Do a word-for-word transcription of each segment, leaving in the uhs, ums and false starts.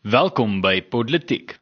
Welkom by Politiek.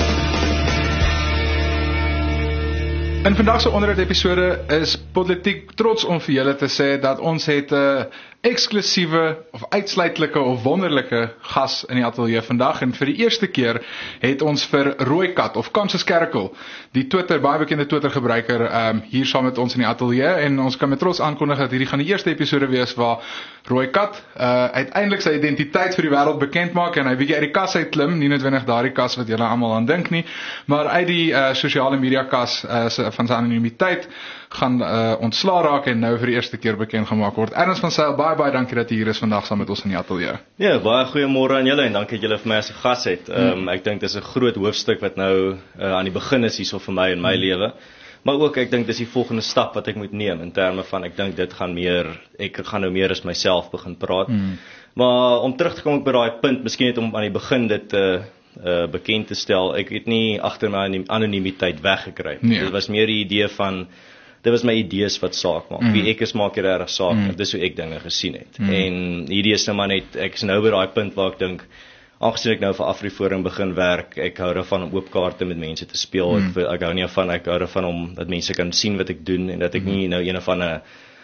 In vandag se onderhoud episode is Politiek trots om vir julle te sê dat ons het 'n uh, eksklusiewe of uitsluitlike of wonderlike gas in die ateljee vandag, en vir die eerste keer het ons vir Rooikat of Kansas Kerkel, die Twitter, baie bekende Twitter gebruiker, um, hier saam met ons in die ateljee, en ons kan met trots aankondig dat hierdie gaan die eerste episode wees waar Rooikat uh, uiteindelik sy identiteit vir die wêreld bekend maak en hy bietjie uit die kas uit klim, nie noodwendig daardie kas wat julle almal aan dink nie, maar uit die uh, sosiale media kas uh, van sy anonimiteit gaan uh, ontslaa raak en nou vir die eerste keer bekend gemaak word. Ernst van Zyl, baie baie dankie dat jy hier is vandag saam met ons in die ateljee. Ja, baie goeiemôre aan julle en dankie dat julle vir my as 'n gas het. Um, hmm. Ek dink dis 'n groot hoofstuk wat nou uh, aan die begin is hierso vir my in my hmm. lewe. Maar ook ek dink dis die volgende stap wat ek moet neem in terme van ek dink dit gaan meer ek gaan nou meer as myself begin praat. Hmm. Maar om terug te kom by daai punt, miskien net om aan die begin dit uh, uh, bekend te stel. Ek het nie agter my anonimiteit weggekry. Nee. Dit was meer die idee van dit was my idees wat saak maak. Mm. Wie ek is maak hier regtig saak. Mm. Dis hoe ek dinge gesien het. Mm. En hierdie is nou maar net ek is nou by daai punt waar ek dink aangesien ek nou vir AfriForum begin werk, ek hou daarvan om oop kaarte met mense te speel. Mm. Ek, ek hou nie van ek hou daarvan om dat mense kan sien wat ek doen en dat ek mm. nie nou een of ander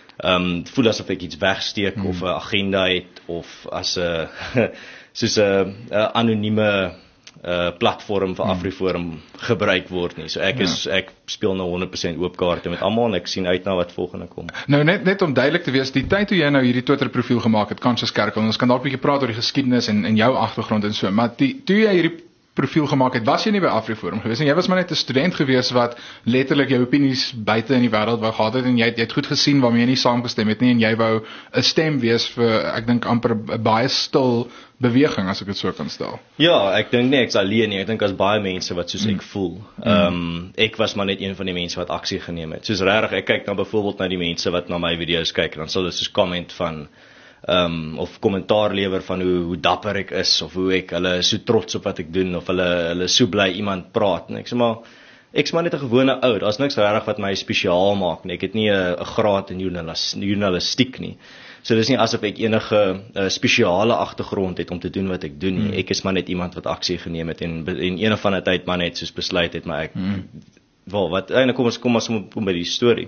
um voel asof ek iets wegsteek mm. of 'n agenda het of as 'n soos 'n anonieme Uh, platform vir AfriForum hmm. gebruik word nie. So ek ja. is ek speel nou honderd persent oop kaarte met almal en ek sien uit na wat volgende kom. Nou net net om duidelik te wees, die tyd toe jy nou hierdie Twitter profiel gemaak het, Kansas Kerkel, ons kan dalk 'n bietjie praat oor die geskiedenis en en jou agtergrond en so, maar die, toe jy hierdie profiel gemaak het, was jy nie by AfriForum gewees en jy was maar net 'n student gewees wat letterlik jou opinies buite in die wêreld wou gehad het en jy het, jy het goed gesien waarmee jy nie saamgestem het nie en jy wou 'n stem wees vir ek dink amper 'n baie stil beweging as ek dit so kan stel. Ja, ek dink nie ek's alleen nie. Ek dink as baie mense wat soos mm. ek voel. Ehm um, ek was maar net een van die mense wat aksie geneem het. Soos regtig, ek kyk nou byvoorbeeld na die mense wat na my video's kyk en dan sal hulle soos comment van ehm um, of kommentaar lewer van hoe hoe dapper ek is of hoe ek hulle is so trots op wat ek doen of hulle hulle so bly iemand praat en ek sê maar ek's maar net 'n gewone ou. Daar's niks regtig wat my spesiaal maak nie. Ek het nie 'n 'n graad in joernalis, journalistiek nie. So dis nie asof ek enige uh, spesiale agtergrond het om te doen wat ek doen nie. Mm. Ek is maar net iemand wat aksie geneem het en en een of ander tyd maar net soos besluit het maar ek mm. wel wat eintlik kom ons kom ons kom by die storie.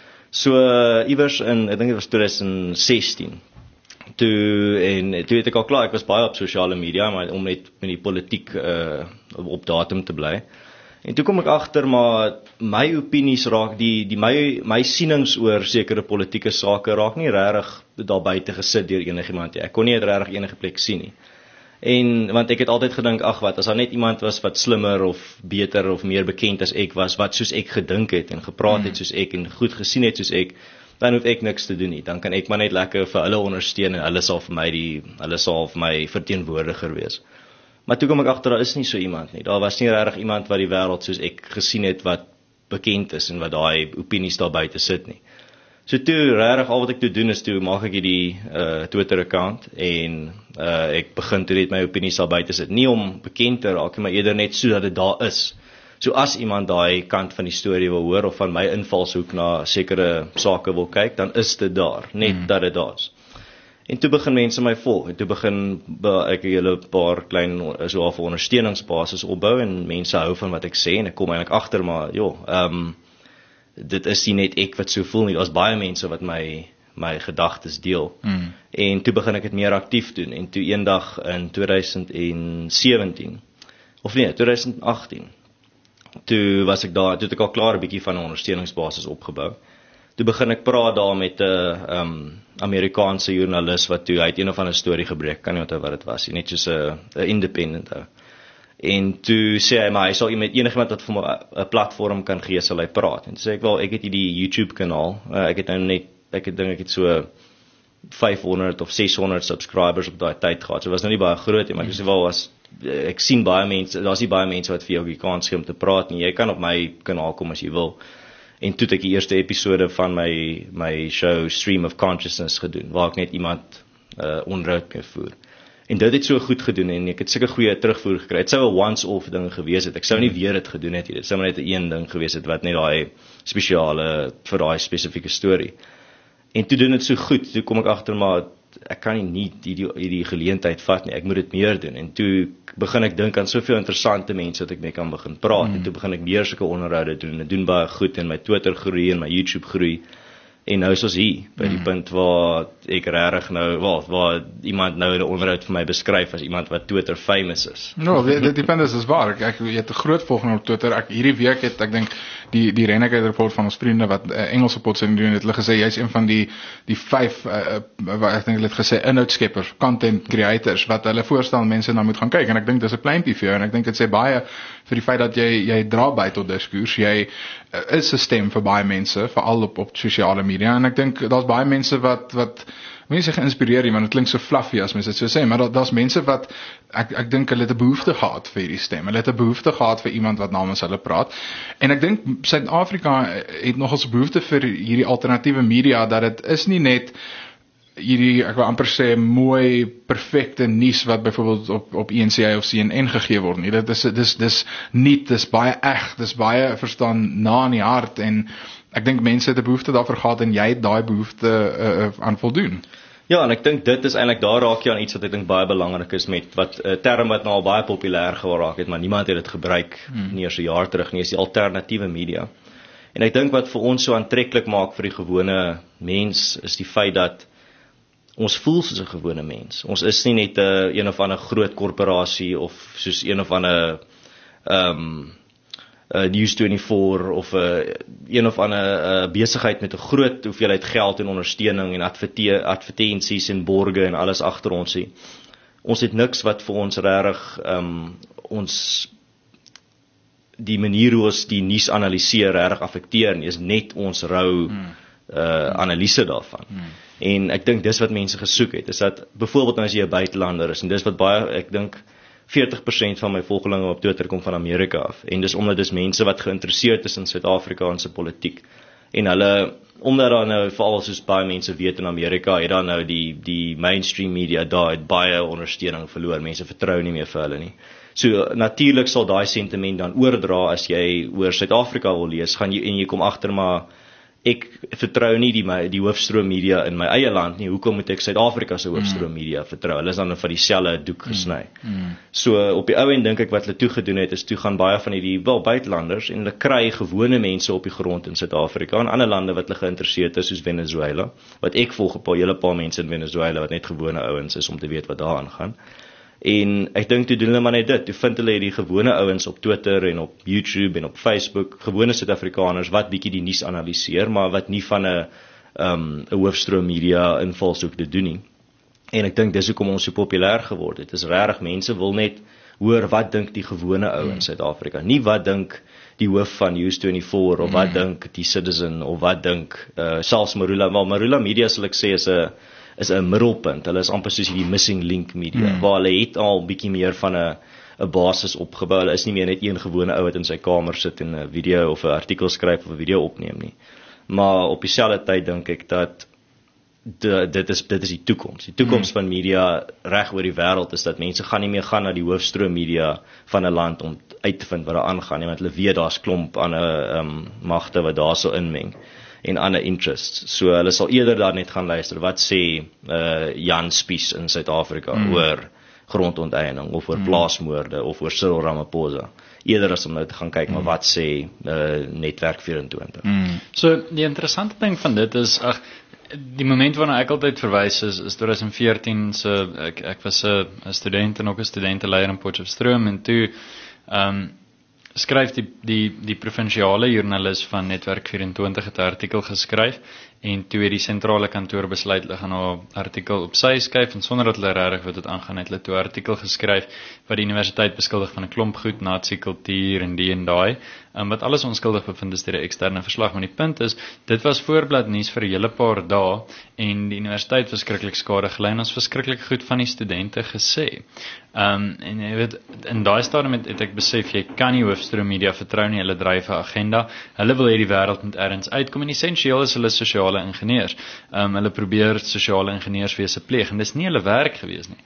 So uh, iewers in ek dink dit was twintig sestien. Toe en toe het ek al klaar, ek was baie op sosiale media maar om net met die politiek uh, op datum te bly. En toe kom ek agter maar my opinies raak die die my my sienings oor sekere politieke sake raak nie regtig daar buite gesit deur enigiemand nie. Ek kon nie regtig enige plek sien nie. En want ek het altyd gedink ag wat as daar net iemand was wat slimmer of beter of meer bekend as ek was wat soos ek gedink het en gepraat het soos ek en goed gesien het soos ek, dan hoef ek niks te doen nie. Dan kan ek maar net lekker vir hulle ondersteun en hulle sal vir my die hulle sal vir my verteenwoordiger wees. Maar toe kom ek agter daar is nie so iemand nie. Daar was nie regtig iemand wat die wêreld soos ek gesien het wat bekend is en wat daai opinies daar buite sit nie. So toe regtig al wat ek toe doen is toe maak ek hierdie uh, Twitter account en uh, ek begin toe net my opinies daar buite sit. Nie om bekend te raak, maar eerder net sodat dit daar is. So as iemand daai kant van die storie wil hoor of van my invalshoek na sekere sake wil kyk, dan is dit daar, net hmm. dat dit daar is. En toe begin mense my volg, en toe begin ek 'n hele paar klein so half ondersteuningsbasis opbou en mense hou van wat ek sê en ek kom eintlik agter maar joh, ehm um, dit is nie net ek wat so voel nie, daar's baie mense wat my my gedagtes deel. Mm. En toe begin ek dit meer aktief doen en toe eendag in twintig sewentien of nee, twintig agttien. Toe was ek daar, toe het ek al klaar 'n bietjie van 'n ondersteuningsbasis opgebou. Toe begin ek praat daar met 'n um, Amerikaanse joernalis wat toe uit een of ander storie gebreek, kan nie onthou wat dit was, net soos 'n independent ou. En toe sê hy maar hy sal met enigiemand wat vir my 'n platform kan gee, sal hy praat. En toe sê ek wel, ek het hierdie YouTube kanaal, uh, ek het nou net ek het dink ek het so vyfhonderd of seshonderd subscribers op daai tyd gehad. So was nou nie baie groot nie, maar ek sê wel was ek sien baie mense, daar's nie baie mense wat vir jou die kans gee om te praat nie. Jy kan op my kanaal kom as jy wil. En toe het ek die eerste episode van my my show Stream of Consciousness gedoen, waar ek net iemand uh, onderhoud mee voer. En dit het so goed gedoen en ek het sulke goeie terugvoer gekry. Dit sou 'n once-off ding gewees het. Ek sou nie weer dit gedoen het nie. Dit sou net 'n een ding gewees het wat net daai spesiale vir daai spesifieke storie. En toe doen dit so goed. Toe kom ek agter maar ek kan nie hierdie hierdie geleentheid vat nie, ek moet dit meer doen. En toe begin ek dink aan soveel interessante mense wat ek mee kan begin praat, mm. en toe begin ek meer sulke onderhoude doen, en doen baie goed, en my Twitter groei, en my YouTube groei, en nou is ons hier, by die mm. punt waar ek regtig nou, waar, waar iemand nou 'n onderhoud vir my beskryf as iemand wat Twitter famous is. No, dit, dit depend is, is waar, ek, ek jy het 'n groot volging op Twitter, ek, hierdie week het, ek dink, die, die Renegade Report van ons vriende wat uh, Engelse potsending doen, het hulle gesê, jy is een van die, die vyf, uh, wat ek dink hulle het gesê, inhoudskeppers, content creators, wat hulle voorstel mense nou moet gaan kyk, en ek dink dis 'n pleintjie vir jou, en ek dink dit sê baie vir die feit dat jy, jy dra by tot diskurs, jy uh, is 'n stem vir baie mense, veral op, op sosiale media, en ek dink, daar's baie mense wat, wat mense geïnspireer nie, want dit klink so fluffy as mense dit so sê, maar daar, daar's mense wat, ek, ek dink hulle het 'n behoefte gehad vir hierdie stem, hulle het 'n behoefte gehad vir iemand wat namens hulle praat, en ek dink Suid-Afrika het nogals 'n behoefte vir hierdie alternatiewe media, dat dit is nie net hierdie, ek wil amper sê, mooi, perfekte nuus wat byvoorbeeld op, op E N C A of C N N gegee word nie, dit is, dis, dis nie, dis baie eg, dis baie, verstaan, na in die hart, en ek dink mense het 'n behoefte daarvoor gehad, en jy het daai behoefte uh, aan voldoen. Ja, en ek dink dit is eintlik, daar raak jy aan iets wat ek dink baie belangrik is, met wat 'n uh, term wat nou al baie populêr geraak het, maar niemand het dit gebruik hmm. nie eers 'n jaar terug nie, is die alternatiewe media. En ek dink wat vir ons so aantreklik maak vir die gewone mens, is die feit dat ons voel soos 'n gewone mens. Ons is nie net 'n uh, een of ander groot korporasie, of soos een of ander ehm um, Uh, News vyf-en-twintig of 'n uh, een of ander uh, besigheid met 'n groot hoeveelheid geld en ondersteuning en adverte- advertensies en borge en alles agter ons hier. Ons het niks wat vir ons regtig um, ons die manier hoe ons die nuus analiseer regtig affekteer nie, is net ons rou hmm. uh, analise daarvan. Hmm. En ek dink dis wat mense gesoek het, is dat byvoorbeeld as jy 'n buitelander is, en dis wat baie, ek dink veertig persent van my volgelinge op Twitter kom van Amerika af, en dis omdat dis mense wat geïnteresseerd is in Suid-Afrikaanse politiek, en hulle, omdat daar nou, veral soos baie mense weet in Amerika, het daar nou die, die mainstream media daar het baie ondersteuning verloor, mense vertrou nie meer vir hulle nie. So natuurlik sal daai sentiment dan oordra as jy oor Suid-Afrika wil lees, gaan jy, en jy kom agter maar, ek vertrou nie die, my, die hoofstroom media in my eie land nie, hoekom moet ek Suid-Afrika se hoofstroom media vertrou? Hulle is dan van dieselfde doek gesny. Mm. Mm. So op die ou end dink ek wat hulle toe gedoen het, is toe gaan baie van hierdie wel buitelanders, en hulle kry gewone mense op die grond in Suid-Afrika, en ander lande wat hulle geïnteresseerd is, soos Venezuela, wat ek volg 'n paar hele paar mense in Venezuela, wat net gewone ouens is om te weet wat daar aangaan. En ek dink toe doen hulle maar net dit, toe vind hulle die gewone ouens op Twitter en op YouTube en op Facebook, gewone Suid-Afrikaners wat bietjie die nuus analiseer, maar wat nie van 'n um, 'n hoofstroom media invalshoek te doen nie. En ek dink dis hoekom ons so populêr geword het. Dit is regtig, mense wil net hoor wat dink die gewone ou in Suid-Afrika, nie wat dink die hoof van News vyf-en-twintig of wat mm. dink die Citizen of wat dink uh, selfs Marula, wel Marula Media sal ek sê is 'n is 'n middelpunt. Hulle is amper soos die missing link media, mm. waar hulle het al bietjie meer van 'n 'n basis opgebou. Hulle is nie meer net een gewone ou wat in sy kamer sit en 'n video of 'n artikel skryf of 'n video opneem nie. Maar op dieselfde tyd dink ek dat de, dit is dit is die toekoms. Die toekoms mm. van media reg oor die wêreld is dat mense gaan nie meer gaan na die hoofstroom media van 'n land om uit te vind wat daar aangaan nie, want hulle weet daar's klomp ander um, magte wat daarso inmeng en ander interests. So hulle sal eerder daar net gaan luister, wat sê uh, Jan Spies in Suid-Afrika mm. oor grondonteeneming, of oor mm. plaasmoorde, of oor Cyril Ramaphosa, eerder as om nou te gaan kyk, mm. maar wat sê uh, Netwerk vyf-en-twintig. Mm. So die interessante ding van dit is, ag, die moment waarna ek altyd verwys is, is twintig veertien, so ek, ek was 'n student en ook 'n studenteleier in Potchefstroom, en toe um, skryf die, die, die provinsiale joernalis van Netwerk vyf-en-twintig het 'n artikel geskryf, en toe het die sentrale kantoor besluit hulle gaan nou 'n artikel op sy skryf, en sonder dat hulle regtig wat dit aangaan het, hulle toe 'n artikel geskryf wat die universiteit beskuldig van 'n klomp goed, nazi-kultuur en die en daai, um, wat alles onskuldig bevind is deur 'n eksterne verslag. Maar die punt is, dit was voorblad nuus vir 'n hele paar dae, en die universiteit verskriklik skade gely, en ons verskriklik goed van die studente gesê. Um, en jy weet, in daai stadium het, het ek besef, jy kan nie hoofstroom media vertrou nie, hulle dryf 'n agenda, hulle wil hê die wêreld moet ergens uitkom, en essensieel is hulle sosiale ingenieurs. Um, hulle probeer sosiale ingenieurswese pleeg, en dis nie hulle werk gewees nie.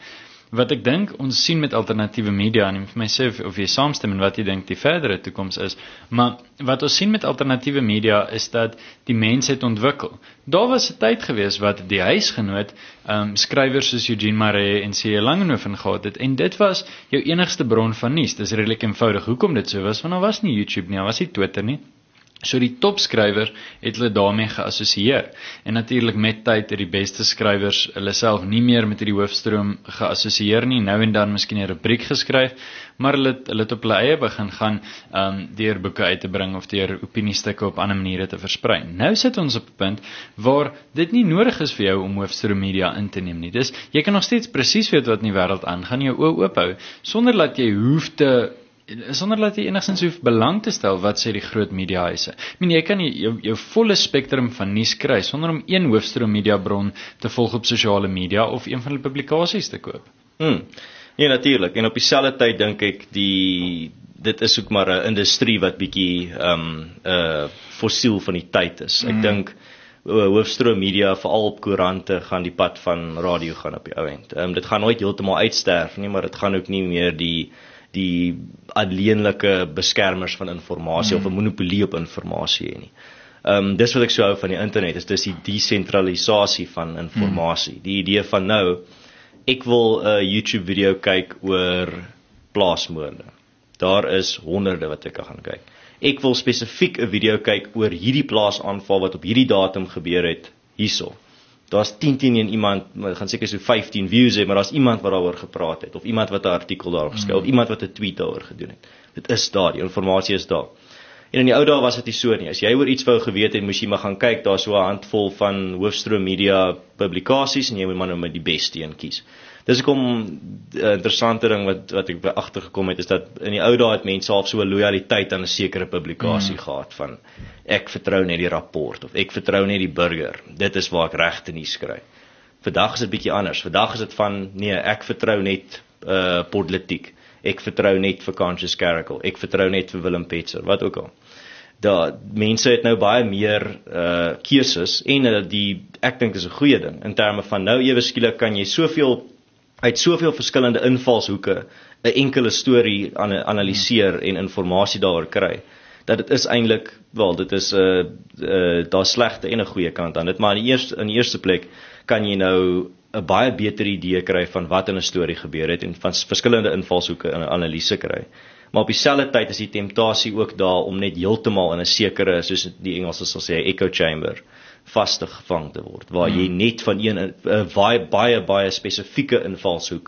wat ek dink ons sien met alternatiewe media, en vir my sê of, of jy saamstem en wat jy dink die verdere toekoms is, maar wat ons sien met alternatiewe media is dat die mens het ontwikkel. Daar was 'n tyd gewees wat die huisgenoot um, skrywers soos Eugene Marais en C. Langehoven gehad het, en dit was jou enigste bron van nuus. Dis redelik eenvoudig hoekom dit so was, want daar was nie YouTube nie, daar was nie Twitter nie. So die topskrywer het hulle daarmee geassosieer. En natuurlik met tyd het die beste skrywers hulle self nie meer met hierdie hoofstroom geassosieer nie, nou en dan miskien 'n rubriek geskryf, maar hulle het, hulle het op hulle eie begin gaan um, deur boeke uit te bring of deur opiniestukke op ander maniere te versprei. Nou sit ons op 'n punt waar dit nie nodig is vir jou om hoofstroom media in te neem nie. Dis jy kan nog steeds presies weet wat in die wêreld aangaan, jou oë oop hou sonder dat jy hoef te sonder dat jy enigstens hoef belang te stel wat sê die groot mediahuise. Ek meen, jy kan jou, jou volle spektrum van nuus kry sonder om een hoofstroom media bron te volg op sosiale media of een van hulle publikasies te koop. Hmm. Ja, natuurlik. En op dieselfde tyd dink ek die dit is ook maar 'n industrie wat bietjie um 'n uh, fossiel van die tyd is. Ek hmm. dink uh, hoofstroom media veral op koerante gaan die pad van radio gaan op die ou end. Um, dit gaan nooit heeltemal uitsterf nie, maar dit gaan ook nie meer die die alleenlike beskermers van informasie mm. of 'n monopolie op informasie hê nie. Um, dis wat ek so hou van die internet, is dis die desentralisasie van informasie. Mm. Die idee van nou, ek wil 'n uh, YouTube video kyk oor plaasmoorde. Daar is honderde wat ek kan gaan kyk. Ek wil spesifiek 'n video kyk oor hierdie plaasaanval wat op hierdie datum gebeur het hierso. Daar's tien tien en iemand, gaan seker so vyftien views hê, maar daar's iemand wat daaroor gepraat het, of iemand wat 'n artikel daarop geskryf, mm. of iemand wat 'n tweet daaroor gedoen het. Dit is daar, die inligting is daar. En in die ou dae was dit nie so nie. As jy oor iets wou geweet het, moes jy maar gaan kyk, daar's so 'n handvol van hoofstroom media publikasies en jy moet maar nou met die beste een kies. Dis ook 'n uh, interessante ding wat wat ek by agtergekom het, is dat in die ou dae het mense half so 'n lojaliteit aan 'n sekere publikasie mm. gehad van ek vertrou net die rapport of ek vertrou net die burger. Dit is waar ek regte nuus kry. Vandag is dit bietjie anders. Vandag is dit van nee, ek vertrou net uh politiek. Ek vertrou net vir Conscious Caracal. Ek vertrou net vir Willem Petzer, wat ook al. Daar mense het nou baie meer uh keuses en uh, die ek dink dis 'n goeie ding in terme van nou ewe skielik kan jy soveel uit soveel verskillende invalshoeke 'n enkele storie analiseer en inligting daaroor kry. Dat dit is eintlik, wel, dit is 'n uh, uh, daar slegte en 'n goeie kant aan dit, maar in die eerste in die eerste plek kan jy nou 'n baie beter idee kry van wat in 'n storie gebeur het en van verskillende invalshoeke in 'n analise kry. Maar op dieselfde tyd is die temptasie ook daar om net heeltemal in 'n sekere, soos die Engelsers sal sê, echo chamber vaste gevang te word, waar hmm. jy net van een 'n uh, baie baie baie spesifieke invalshoek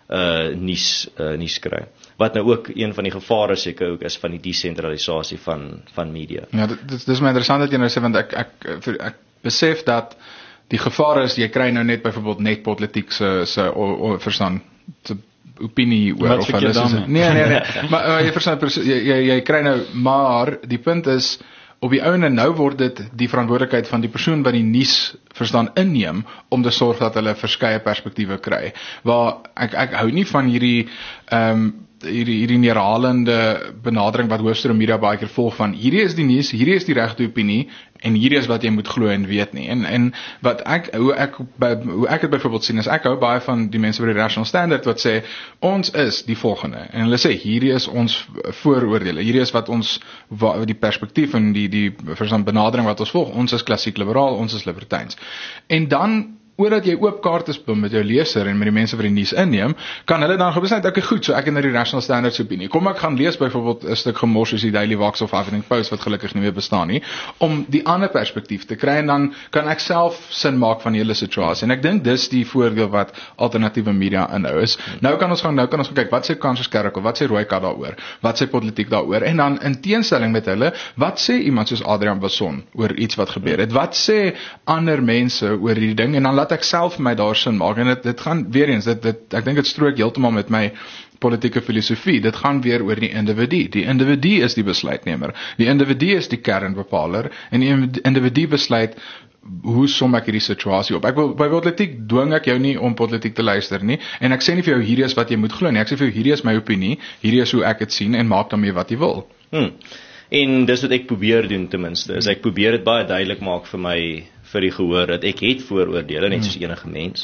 uh nuus uh, nuus kry. Wat nou ook een van die gevare seker ook is van die desentralisasie van van media. Ja, dit dis, dis my interessant dat jy nou sê, want ek ek ek, ek besef dat die gevaar is jy kry nou net byvoorbeeld net politiek se se verstaan se opinie oor of hulle is nee nee nee maar uh, jy verstaan jy, jy jy kry nou, maar die punt is op die ouene nou word dit die verantwoordelikheid van die persoon wat die nuus verstaan inneem om te sorg dat hulle verskeie perspektiewe kry. Waar ek ek hou nie van hierdie ehm um, hierdie hierdie neerhalende benadering wat hoofstroom media baie keer volg van hierdie is die nuus, hierdie is die regte opinie en hierdie is wat jy moet glo en weet nie. En en wat ek hoe ek by, hoe ek dit byvoorbeeld sien is ek hou baie van die mense by die Rational Standard wat sê ons is die volgende en hulle sê hierdie is ons vooroordeele, hierdie is wat ons wat die perspektief en die die verstaan benadering wat ons volg, ons is klassiek liberaal, ons is libertyns. En dan oordat jy oop kaarte speel met jou leser en met die mense wat die nuus inneem, kan hulle dan besluit, okay, goed, so ek het nou die Rational Standard se opinie. Kom ek gaan lees byvoorbeeld 'n stuk gemors soos die Daily Vox of Huffington Post wat gelukkig nie meer bestaan nie, om die ander perspektief te kry en dan kan ek self sin maak van die hele situasie. En ek dink dis die voordeel wat alternatiewe media inhou is. Nou kan ons gaan nou kan ons kyk wat sê Conscious Caracal, wat sê Rooikat daaroor, wat sê politiek daaroor en dan in teenstelling met hulle, wat sê iemand soos Adrian Basson oor iets wat gebeur het? Wat sê ander mense oor hierdie ding en dan laat ek self my daar sin maak en dit dit gaan weer eens dit dit ek dink dit strook heeltemal met my politieke filosofie. Dit gaan weer oor die individu. Die individu is die besluitnemer. Die individu is die kernbepaler en die individu besluit hoe som ek hierdie situasie op. Ek wil by politiek dwing ek jou nie om politiek te luister nie en ek sê nie vir jou hierdie is wat jy moet glo nie. Ek sê vir jou hierdie is my opinie, hierdie is hoe ek dit sien en maak daarmee wat jy wil. Hmm. En dis wat ek probeer doen ten minste. Is ek probeer dit baie duidelik maak vir my vir die gehoor dat ek het vooroordeele net soos enige mens.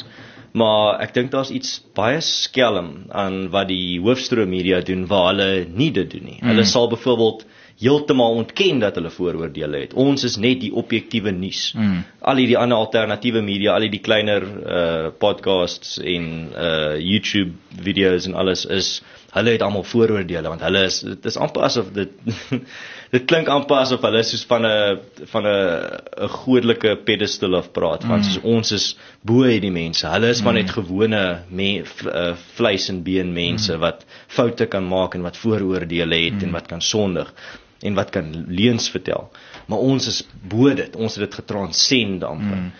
Maar ek dink daar's iets baie skelm aan wat die hoofstroom media doen waar hulle nie dit doen nie. Mm. Hulle sal byvoorbeeld heeltemal ontken dat hulle vooroordele het. Ons is net die objektiewe nuus. Mm. Al die ander alternatiewe media, al die kleiner uh, podcasts en uh, YouTube video's en alles is, hulle het almal vooroordele want hulle is dit is amper asof dit dit klink amper asof hulle soos van 'n van 'n 'n godelike pedestal af praat want mm. soos ons is bo hierdie mense. Hulle is mm. maar net gewone me, uh, vleis en been mense mm. wat foute kan maak en wat vooroordele het mm. en wat kan sondig en wat kan leuns vertel. Maar ons is bo dit. Ons het dit getranscend amper. Mm.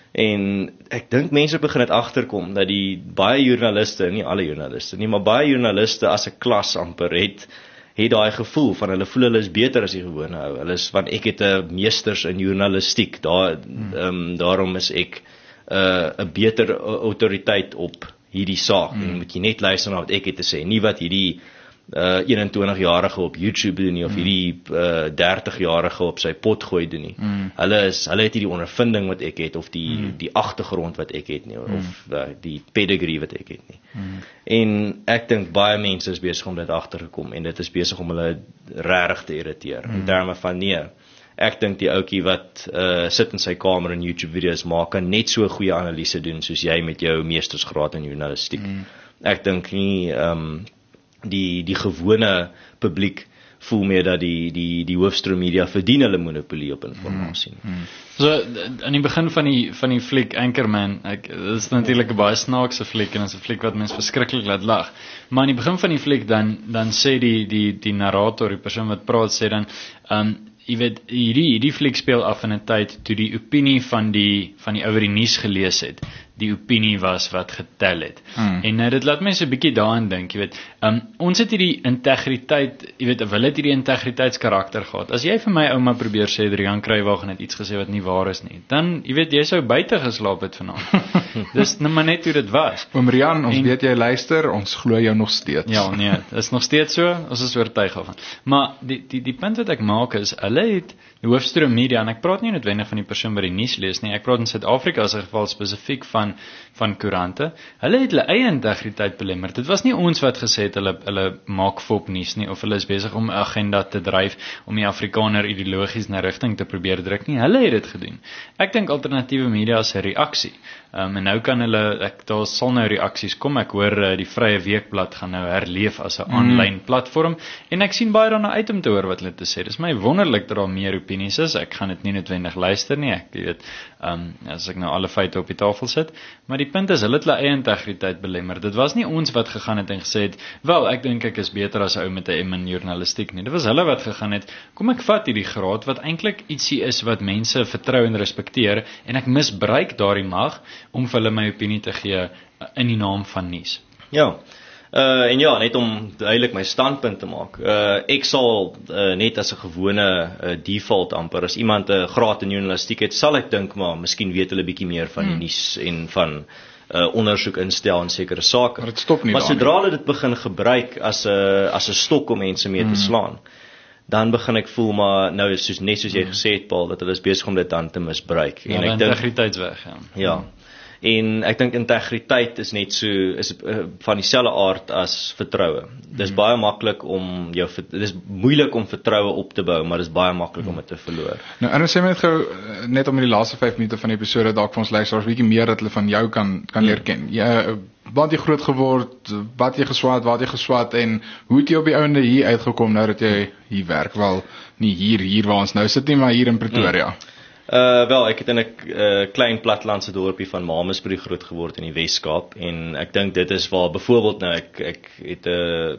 En ek dink mense begin dit agterkom dat die baie joernaliste, nie alle joernaliste nie, maar baie joernaliste as 'n klas amper het het daai gevoel van hulle voel hulle is beter as die gewone ou. Hulle is van ek het 'n meesters in journalistiek. Daar hmm. um, daarom is ek 'n uh, 'n beter autoriteit op hierdie saak. Hmm. En moet jy net luister na wat ek het te sê, nie wat hierdie uh eenentwintig-jarige op YouTube doen nie of mm. hierdie uh dertig-jarige op sy pot gooi doen nie. Mm. Hulle is hulle het nie die ondervinding wat ek het of die mm. die agtergrond wat ek het nie mm. of uh, die pedigree wat ek het nie. Mm. En ek dink baie mense is besig om dit agtergekom en dit is besig om hulle regtig te irriteer. Mm. In terme van nee. Ek dink die ouetjie wat uh sit in sy kamer en YouTube video's maak kan net so goeie analise doen soos jy met jou meestersgraad in journalistiek. Mm. Ek dink nie ehm um, die die gewone publiek voel meer dat die die die hoofstroom media verdien hulle monopolie op inligting. Hmm, hmm. So aan die begin van die van die fliek Anchorman, ek dit is natuurlik 'n baie snaakse fliek en dit is 'n fliek wat mense verskriklik laat lag. Maar aan die begin van die fliek dan dan sê die die die narrator, die persoon wat praat sê dan um jy weet hierdie hierdie fliek speel af in 'n tyd toe die opinie van die van die ou wat die nuus gelees het, die opinie was wat getel het. Hmm. En nou dit laat mense 'n bietjie daaraan dink, jy weet, um, ons het hierdie integriteit, jy weet, of hulle het hierdie integriteitskarakter gehad. As jy vir my ouma probeer sê Rian Kruiwagen het iets gesê wat nie waar is nie, dan jy weet jy sou buite geslaap het vanaand. Dis nou maar net hoe dit was. Oom Rian, ons en, weet jy luister, ons glo jou nog steeds. Ja, nee, is nog steeds so, ons is oortuig daarvan. Maar die die die punt wat ek maak is, hulle het die hoofstroom media en ek praat nie noodwendig van die persoon wat die nuus lees nie, ek praat in Suid-Afrika as 'n geval spesifiek van van koerante. Hulle het hulle eie integriteit belemmer. Dit was nie ons wat gesê het hulle hulle maak fop nuus nie of hulle is besig om 'n agenda te dryf om die Afrikaner ideologies na rigting te probeer druk nie. Hulle het dit gedoen. Ek dink alternatiewe media is 'n reaksie. Um, en nou kan hulle ek daar sal nou reaksies kom. Ek hoor uh, die Vrye Weekblad gaan nou herleef as 'n aanlyn mm. platform en ek sien baie daarna uit om te hoor wat hulle te sê. Dis my wonderlik dat daar meer opinies is. Ek gaan dit nie noodwendig luister nie. Ek weet um, as ek nou alle feite op die tafel sit, maar die punt is hulle het hulle eie integriteit belemmer. Dit was nie ons wat gegaan het en gesê het, wel, ek dink ek is beter as 'n ou met 'n M in journalistiek nie. Dit was hulle wat gegaan het. Kom ek vat hierdie graad wat eintlik ietsie is wat mense vertrou en respekteer en ek misbruik daardie mag om vir hulle my opinie te gee in die naam van nuus. Ja. Uh, en ja, net om duidelik my standpunt te maak. Uh, ek sal uh, net as 'n gewone uh, default amper as iemand 'n uh, graad in journalistiek het, sal ek dink maar miskien weet hulle bietjie meer van die hmm. nuus en van uh, ondersoek instel en sekere sake. Maar dit stop nie. Maar sodra hulle dit begin gebruik as 'n uh, as 'n stok om mense mee hmm. te slaan, dan begin ek voel maar nou is soos net soos jy hmm. gesê het Paul dat hulle is besig om dit dan te misbruik. Ja, en ek dink integriteitsweg, ja. Ja. Hmm. En ek dink integriteit is net so is uh, van dieselfde aard as vertroue. Dis mm. baie maklik om jou dis moeilik om vertroue op te bou, maar dis baie maklik mm. om dit te verloor. Nou, en sê my net gou net om in die laaste vyf minute van die episode dalk vir ons luisteraars 'n bietjie meer dat hulle van jou kan kan leer ken. Jy wat jy groot geword, wat jy geswaat, wat jy geswaat en hoe het jy op die ouende hier uitgekom nou dat jy hier werk? Wel, nie hier hier waar ons nou sit nie, maar hier in Pretoria. Mm. Uh wel, ek het in 'n uh, klein plattelandse dorpie van Mamasbury groot geword in die Wes-Kaap en ek dink dit is waar byvoorbeeld nou ek ek het 'n uh,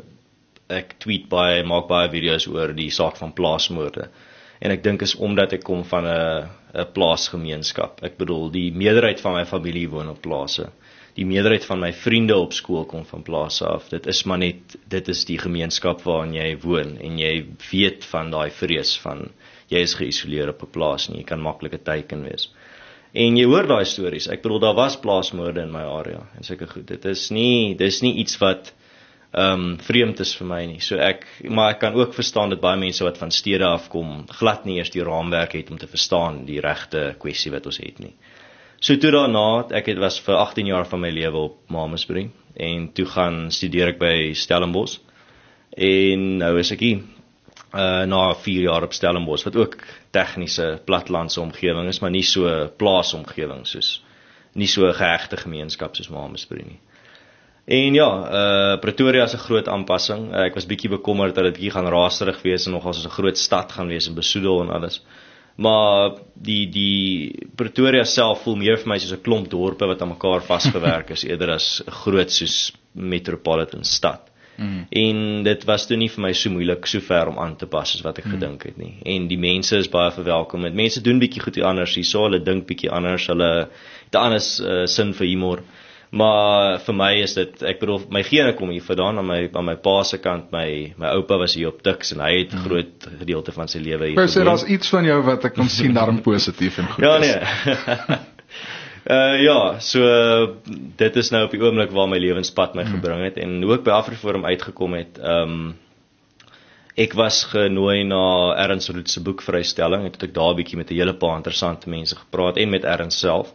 ek tweet baie, maak baie video's oor die saak van plaasmoorde. En ek dink is omdat ek kom van 'n 'n plaasgemeenskap. Ek bedoel, die meerderheid van my familie woon op plase. Die meerderheid van my vriende op skool kom van plase af. Dit is maar net dit is die gemeenskap waarin jy woon en jy weet van daai vrees van jy is geïsoleer op 'n plaas nie, jy kan maklik 'n teiken wees. En jy hoor daai stories. Ek bedoel daar was plaasmoorde in my area en seker goed. Dit is nie dis nie iets wat ehm um, vreemd is vir my nie. So ek maar ek kan ook verstaan dat baie mense wat van stede afkom glad nie eers die raamwerk het om te verstaan die regte kwessie wat ons het nie. So toe daarna, ek het was vir agttien jaar van my lewe op Mamasbury en toe gaan studeer ek by Stellenbosch en nou is ek hier uh, na vier jaar op Stellenbosch wat ook tegniese platlandse omgewing is, maar nie so plaasomgewing soos nie so gehegte gemeenskap soos Mamasbury nie. En ja, uh, Pretoria is 'n groot aanpassing. Uh, ek was bietjie bekommerd dat dit hier gaan raserig wees en nogal soos 'n groot stad gaan wees en besoedel en alles. Maar die die Pretoria self voel meer vir my soos 'n klomp dorpe wat aan mekaar vasgewerk is eerder as 'n groot soos metropolitan stad. Mm. En dit was toe nie vir my so moeilik so ver om aan te pas as wat ek mm. gedink het nie. En die mense is baie verwelkomend. Mense doen bietjie goed anders hier, so hulle dink bietjie anders, hulle het 'n ander uh, sin vir humor. Maar vir my is dit, ek bedoel, my gene kom hier vandaan, aan my, aan my pa se kant, my, my oupa was hier op Tuks, en hy het een groot gedeelte van sy lewe hier gewoon. So, daar's iets van jou wat ek kon sien daarom positief en goed ja, is. Nee. uh, ja, so, dit is nou op die oomblik waar my lewenspad my hmm. gebring het, en hoe ek by AfriForum uitgekom het, um, ek was genooi na Ernst Roet se boekvrystelling, en toe ek daar bietjie met 'n hele paar interessante mense gepraat, en met Ernst self,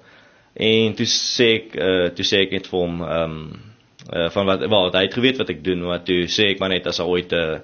en toe sê ek, uh, toe sê ek net vir hom, um, uh, van wat, wel, hy het geweet wat ek doen, maar toe sê ek maar net, as hy ooit, uh,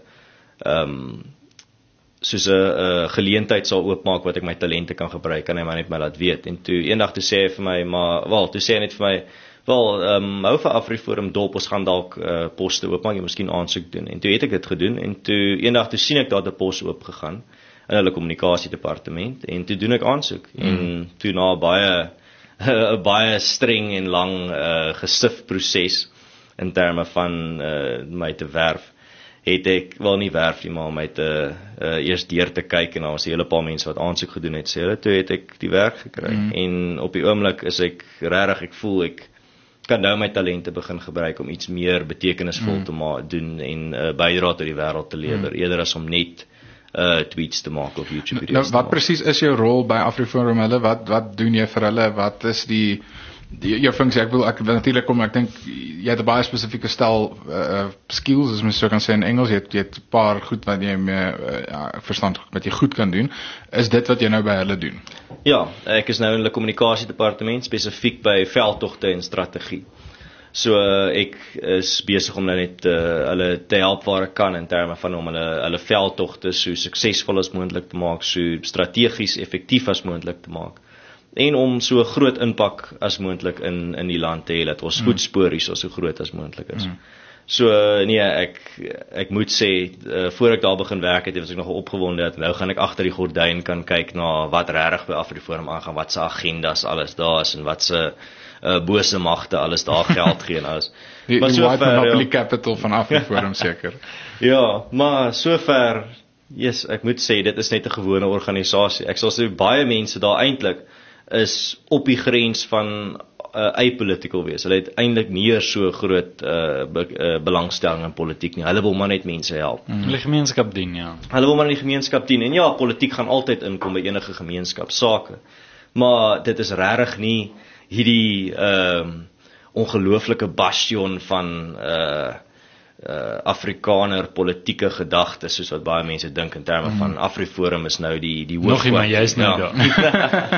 um, soos 'n uh, geleentheid sal oopmaak, wat ek my talente kan gebruik, kan hy maar net my laat weet, en toe, eendag toe sê hy vir my, maar, wel, toe sê hy net vir my, wel, um, hou vir AfriForum dop, ons gaan dalk uh, poste oopmaak, jy miskien aansoek doen, en toe het ek dit gedoen, en toe, eendag toe sien ek daar 'n pos oopgegaan, in hulle kommunikasiedepartement, en toe doen ek aansoek, mm. en toe na baie, 'n baie streng en lang uh, gesif proses in terme van uh, my te werf, het ek, wel nie werf nie, maar my te uh, eers deur te kyk, en daar was 'n hele paar mense wat aansoek gedoen het, sê hulle, toe het ek die werk gekry, mm. en op die oomblik is ek regtig, ek voel ek kan nou my talente begin gebruik om iets meer betekenisvol mm. te maak, doen en uh, bydra tot die wêreld te lewer, mm. eerder as om net Uh, tweets te maak of YouTube video's. Nou, wat presies is jou rol by AfriForum hulle? Wat wat doen jy vir hulle? Wat is die, die jou funksie? Ek wil ek wil natuurlik kom, ek dink jy het 'n baie spesifieke stel uh, skills, as mens so kan sê in Engels, jy het jy het 'n paar goed wat jy mee uh, verstand wat jy goed kan doen. Is dit wat jy nou by hulle doen? Ja, ek is nou in hulle kommunikasiedepartement spesifiek by veldtogte en strategie. So uh, ek is besig om nou net uh, hulle te help waar ek kan in terme van om hulle hulle veldtogte so suksesvol as moontlik te maak, so strategies effektief as moontlik te maak. En om so groot impak as moontlik in in die land te hê dat ons voetspoor hier so groot as moontlik is. Mm. So uh, nee, ek ek moet sê uh, voor ek daar begin werk het, was ek nog opgewonde dat nou gaan ek agter die gordyn kan kyk na wat regtig by AfriForum aangaan, wat se agendas alles daar is en wat se Uh, bose magte alles daar geld gee en alles. Die, die so white monopoly ja. capital van AfriForum seker. Ja, maar sover, yes, ek moet sê dit is net 'n gewone organisasie. Ek sal sê baie mense daar eintlik is op die grens van uh, apolitical wees. Hulle het eintlik nie so groot uh, be, uh, belangstelling in politiek nie. Hulle wil maar net mense help. Mm. Hulle gemeenskap dien, ja. Hulle wil maar net die gemeenskap dien. En ja, politiek gaan altyd inkom by enige gemeenskapsake. Maar dit is regtig nie hierdie uh, ongelooflike bastion van uh, uh, Afrikaner politieke gedagtes, soos wat baie mense dink in terme mm. van AfriForum is nou die die hoofkwartier. Nog iemand, jy is nou daar.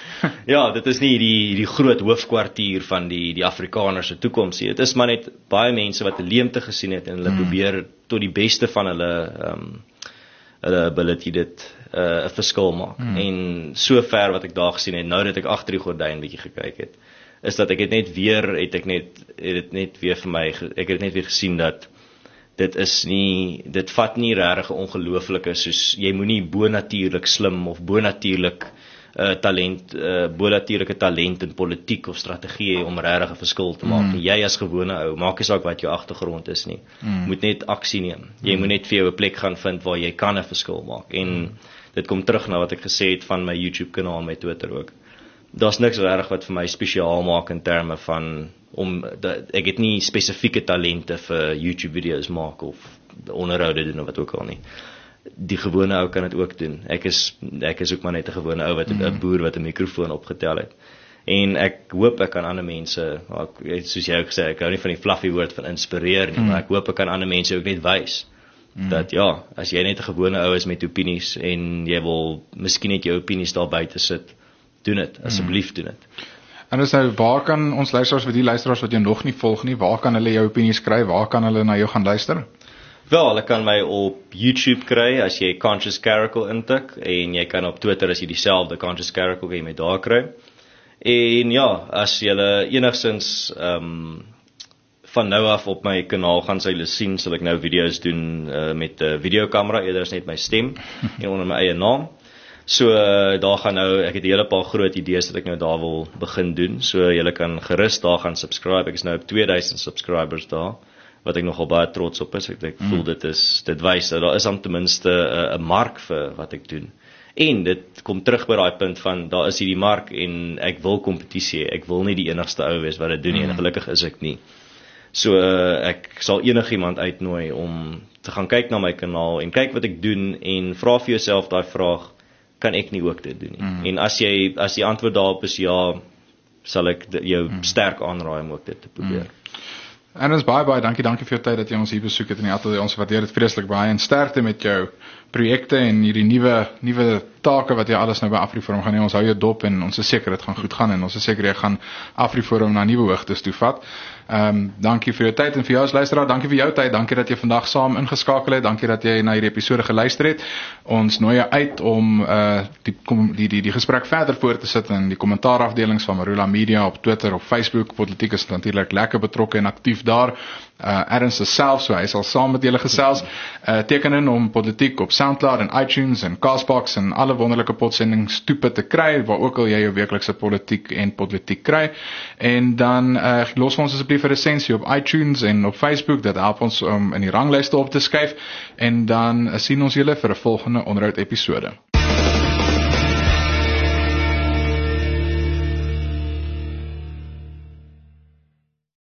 Ja, dit is nie die die groot hoofkwartier van die die Afrikaner se toekoms nie. Dit is maar net baie mense wat 'n leemte gesien het en hulle mm. probeer tot die beste van hulle um, hulle ability dit 'n uh, verskil maak. Hmm. En so ver wat ek daar gesien het, nou dat ek agter die gordyn bietjie gekyk het, is dat ek het net weer het ek net het dit net weer vir my ek het net weer gesien dat dit is nie dit vat nie regtig 'n ongelooflike soos jy moenie bonatuurlik slim of bonatuurlik uh, talent uh, bonatuurlike talent in politiek of strategie om regtig 'n verskil te maak. Mm. Jy as gewone ou, maak nie saak wat jou agtergrond is nie. Mm. Moet net aksie neem. Jy mm. moet net vir jou 'n plek gaan vind waar jy kan 'n verskil maak. En mm. dit kom terug na wat ek gesê het van my YouTube kanaal en my Twitter ook. Daar's niks regtig wat vir my spesiaal maak in terme van om dat, ek het nie spesifieke talente vir YouTube video's maak of onderhoude doen of wat ook al nie. Die gewone ou kan dit ook doen. Ek is ek is ook maar net 'n gewone ou wat 'n mm. boer wat 'n mikrofoon opgetel het. En ek hoop ek kan ander mense, ek, soos jy ook gesê, ek hou nie van die fluffy woord van inspireer nie, mm. maar ek hoop ek kan ander mense ook net wys mm. dat ja, as jy net 'n gewone ou is met opinies en jy wil miskien net jou opinies daar buite sit, doen dit, asseblief doen dit. En dus nou, waar kan ons luisteraars, vir die luisteraars wat jou nog nie volg nie, waar kan hulle jou opinies kry, waar kan hulle na jou gaan luister? Wel, hulle kan my op YouTube kry as jy Conscious Caracal intik, en jy kan op Twitter as jy dieselfde Conscious Caracal kan jy my daar kry. En ja, as julle enigsins um, van nou af op my kanaal gaan sy julle sien, sal ek nou video's doen uh, met 'n uh, videokamera, eerder as net my stem en onder my eie naam. So uh, daar gaan nou, ek het 'n hele paar groot idees wat ek nou daar wil begin doen. So julle kan gerus daar gaan subscribe. Ek is nou op twee duisend subscribers daar, wat ek nogal baie trots op is. Ek, ek voel dit is dit wys dat daar is dan ten minste 'n uh, mark vir wat ek doen. En dit kom terug by daai punt van daar is hierdie mark en ek wil kompetisie. Ek wil nie die enigste ou wees wat dit doen nie, en gelukkig is ek nie. So uh, ek sal enigiemand uitnooi om te gaan kyk na my kanaal en kyk wat ek doen en vra vir jouself daai vraag, kan ek nie ook dit doen nie? Mm. En as jy as die antwoord daarop is ja, sal ek jou mm. sterk aanraai om ook dit te probeer. Mm. En ons baie baie dankie, dankie vir jou tyd dat jy ons hier besoek het in die ateljee. Ons waardeer dit vreeslik baie en sterkte met jou projekte en hierdie nuwe nuwe take wat jy alles nou by AfriForum gaan hê. Ons hou jou dop en ons is seker dit gaan goed gaan en ons is seker jy gaan AfriForum na nuwe hoogtes toe vat. Ehm um, dankie vir jou tyd en vir jou as luisteraar, dankie vir jou tyd. Dankie dat jy vandag saam ingeskakel het. Dankie dat jy na hierdie episode geluister het. Ons nooi jou uit om uh die die die die gesprek verder voort te sit in die kommentaarafdelings van Marula Media op Twitter, op Facebook. Politiek is natuurlik lekker betrokke en aktief daar. Uh Ernst is self, so hy sal saam met julle gesels. Uh teken in om Politiek op SoundCloud en iTunes en Castbox en alle wonderlike podsendingstoepe te kry, waar ook al jy jou weeklikse politiek en politiek kry. En dan uh los ons asseblief 'n resensie op iTunes en op Facebook, dit help ons om in die ranglyste op te skuif. En dan uh, sien ons julle vir 'n volgende onderhoud episode.